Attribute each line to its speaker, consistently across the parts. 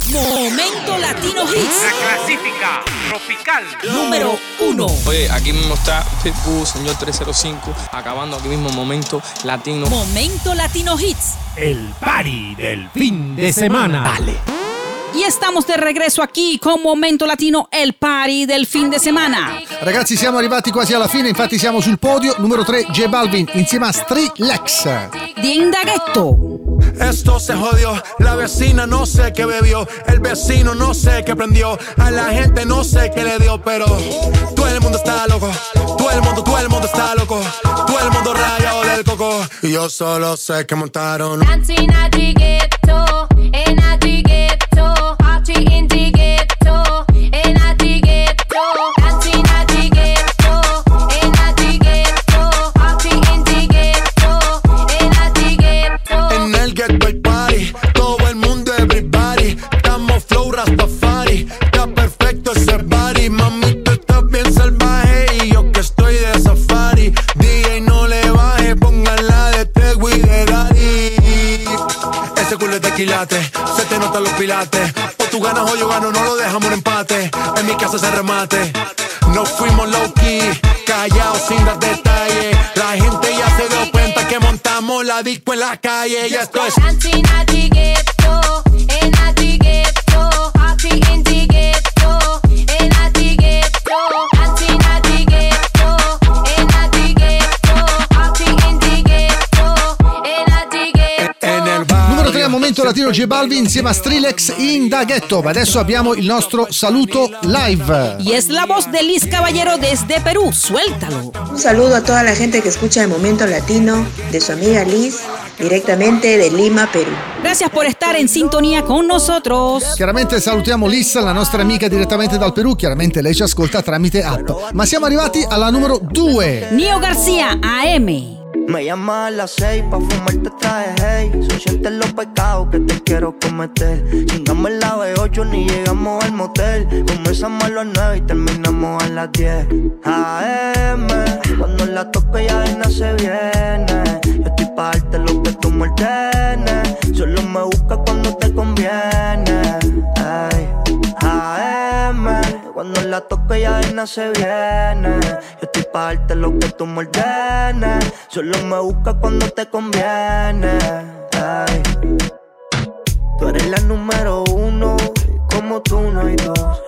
Speaker 1: Momento Latino Hits.
Speaker 2: La clasífica tropical
Speaker 1: número 1.
Speaker 3: Oye, aquí mismo está Pitbull, señor 305, acabando aquí mismo Momento Latino.
Speaker 1: Momento Latino Hits.
Speaker 4: El party del fin de semana. Dale.
Speaker 1: Y estamos de regresso aquí con Momento Latino, el party del fin de semana.
Speaker 5: Ragazzi, siamo arrivati quasi alla fine, infatti siamo sul podio. Numero 3, J Balvin, insieme a Skrillex.
Speaker 1: Di Indaghetto.
Speaker 6: Esto se jodió, la vecina no sé qué bebió, el vecino no sé qué prendió, a la gente no sé qué le dio, pero todo el mundo está loco, todo el mundo está loco, todo el mundo rayado del coco, y yo solo sé que montaron.
Speaker 7: Dancing at the ghetto, and at the ghetto, party in the ghetto, and at the ghetto, dancing at the ghetto, and at the ghetto, party in the ghetto, and at the ghetto.
Speaker 6: En el ghetto hay party, todo el mundo everybody, estamos flow Rastafari, está perfecto ese body, mami tú estás bien salvaje y yo que estoy de safari, DJ no le baje, póngala de Tego y de Daddy. Ese culo es de quilate, se te notan los pilates, o tú ganas o yo gano, no lo dejamos en empate, en mi casa se remate. Nos fuimos low key, callados sin dar detalles. La gente ya se dio cuenta que montamos la disco en la calle. Ya esto es
Speaker 7: Dancing at the ghetto, and at the ghetto, party in the ghetto, and at the ghetto, dancing at the ghetto, and at the ghetto, party in the ghetto, and at the ghetto.
Speaker 6: en el bar.
Speaker 5: Numero 3, Momento Latino, J Balvin insieme a Skrillex, Indaghetto. Ma adesso abbiamo il nostro saluto live.
Speaker 1: Y es la voz de Liz Caballero desde Perú. Suéltalo.
Speaker 8: Un saludo a toda la gente que escucha el Momento Latino, de su amiga Liz, directamente de Lima, Perù.
Speaker 1: Gracias por estar en sintonía con nosotros.
Speaker 5: Chiaramente salutiamo Liz, la nostra amica direttamente dal Perù. Chiaramente lei ci ascolta tramite app. Ma siamo arrivati alla numero 2.
Speaker 1: Nio García, AM.
Speaker 9: Me llamas a las 6 pa' fumarte traje, hey. Son sientes los pecados que te quiero cometer. Chingamos en la B8 ni llegamos al motel. Comenzamos a las 9 y terminamos a las 10 AM. Cuando la toque ya vaina se viene. Yo estoy pa' darte lo que tú me ordenes. Solo me buscas cuando te conviene, ay. AM. Cuando la toque ya vaina se viene. Yo estoy pa' darte lo que tú me ordenes. Solo me buscas cuando te conviene, ay. Tú eres la número 1, como tú no hay dos.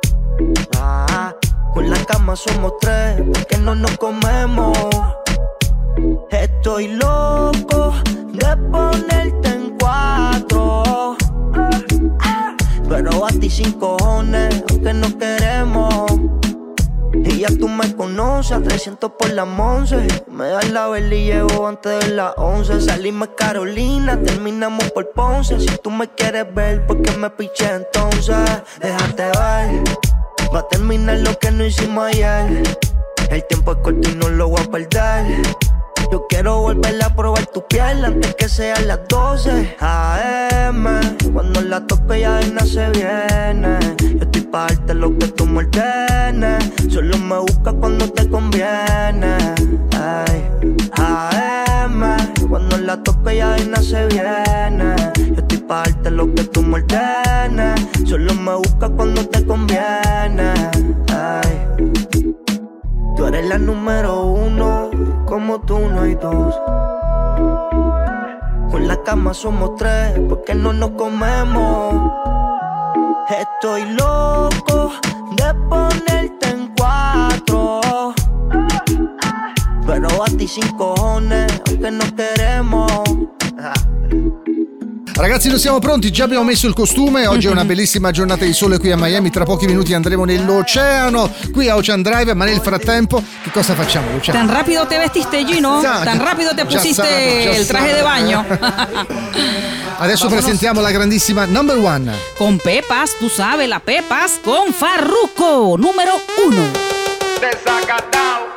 Speaker 9: Con la cama somos 3, porque no nos comemos. Estoy loco de ponerte en 4, pero a ti sin cojones, aunque no queremos. Y ya tú me conoces, a 300 por la 11. Me das la vela y llevo antes de las 11. Salimos Carolina, terminamos por Ponce. Si tú me quieres ver, ¿por qué me piché entonces? Déjate ver, va a terminar lo que no hicimos ayer. El tiempo es corto y no lo voy a perder. Yo quiero volver a probar tu piel antes que sean las 12 AM. Cuando la toque ya vaina se viene. Yo estoy pa' darte lo que tú me ordenes. Solo me buscas cuando te conviene, ay. AM. Cuando la toque ya vaina se viene. Yo estoy pa' darte lo que tú me ordenes. Solo me buscas cuando te conviene, ay. Tú eres la número 1, como tú no hay dos. Con la cama somos 3, porque no nos comemos. Estoy loco de ponerte en 4, pero a ti sin cojones, aunque no queremos.
Speaker 5: Ragazzi, noi siamo pronti, già abbiamo messo il costume. Oggi è una bellissima giornata di sole qui a Miami. Tra pochi minuti andremo nell'oceano qui a Ocean Drive, ma nel frattempo che cosa facciamo, Luciano?
Speaker 1: Tan rápido te vestiste, Gino. Tan rápido te pusiste el traje de baño.
Speaker 5: Adesso presentiamo la grandissima number 1.
Speaker 1: Con Pepas, tú sabes, la Pepas con Farruko, número 1.
Speaker 2: Desacatao.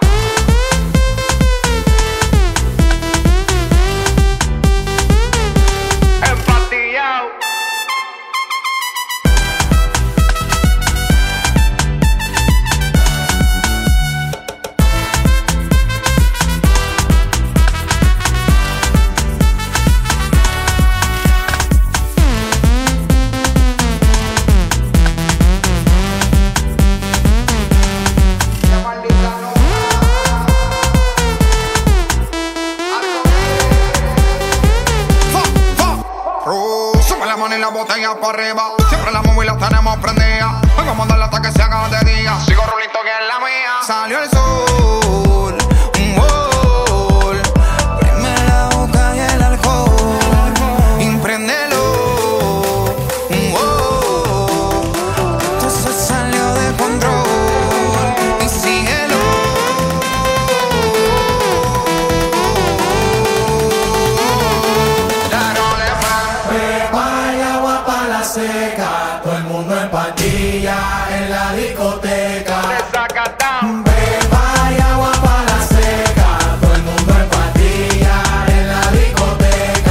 Speaker 10: botella para arriba. Siempre las móviles las tenemos prendidas. Vengo a mandarle hasta que se haga de día. Sigo rulito que es la mía. Salió el sol, un gol. Prime la boca y el alcohol. Impréndelo, un gol. Esto se salió de control. Y síguelo.
Speaker 6: Pepa y agua para la seca, todo el mundo en patilla en la discoteca. Pepa y agua para la seca, todo el mundo en patilla en la discoteca.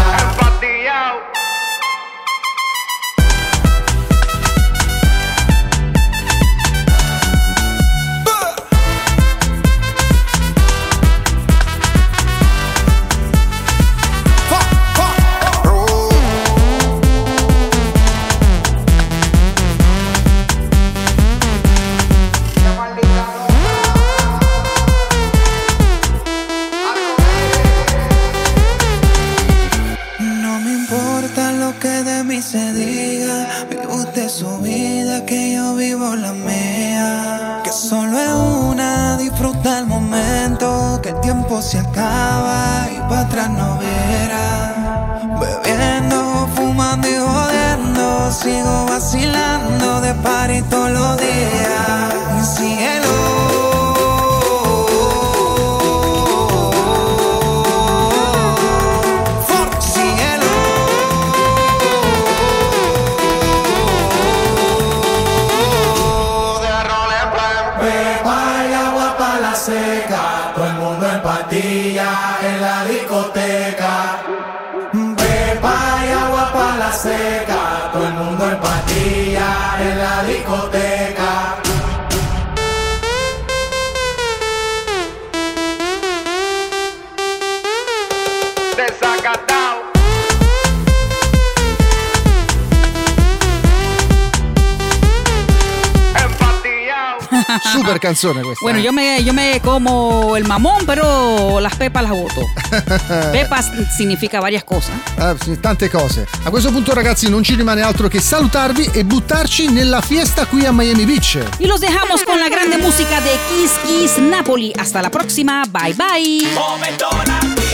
Speaker 10: No me importa lo que de mí se diga. Vive usted su vida, que yo vivo la mía. Que solo es una, disfruta el momento. Que el tiempo se acaba y para atrás no verá. Bebiendo, fumando y jodiendo. Sigo vacilando de party todos los días. Y síguelo.
Speaker 6: Pepa y agua para la seca, todo el mundo en patilla en la discoteca. Pepa y agua para la seca, todo el mundo en patilla en la discoteca.
Speaker 2: Desacatado.
Speaker 5: Super canzone questa.
Speaker 1: Bueno, yo me como el mamón, pero las pepas las voto. Pepas significa varias cosas.
Speaker 5: Sì, tante cose. A questo punto, ragazzi, non ci rimane altro che salutarvi e buttarci nella fiesta qui a Miami Beach.
Speaker 1: Y los dejamos con la grande música de Kiss Kiss Napoli. Hasta la próxima. Bye bye.
Speaker 6: Momento latino.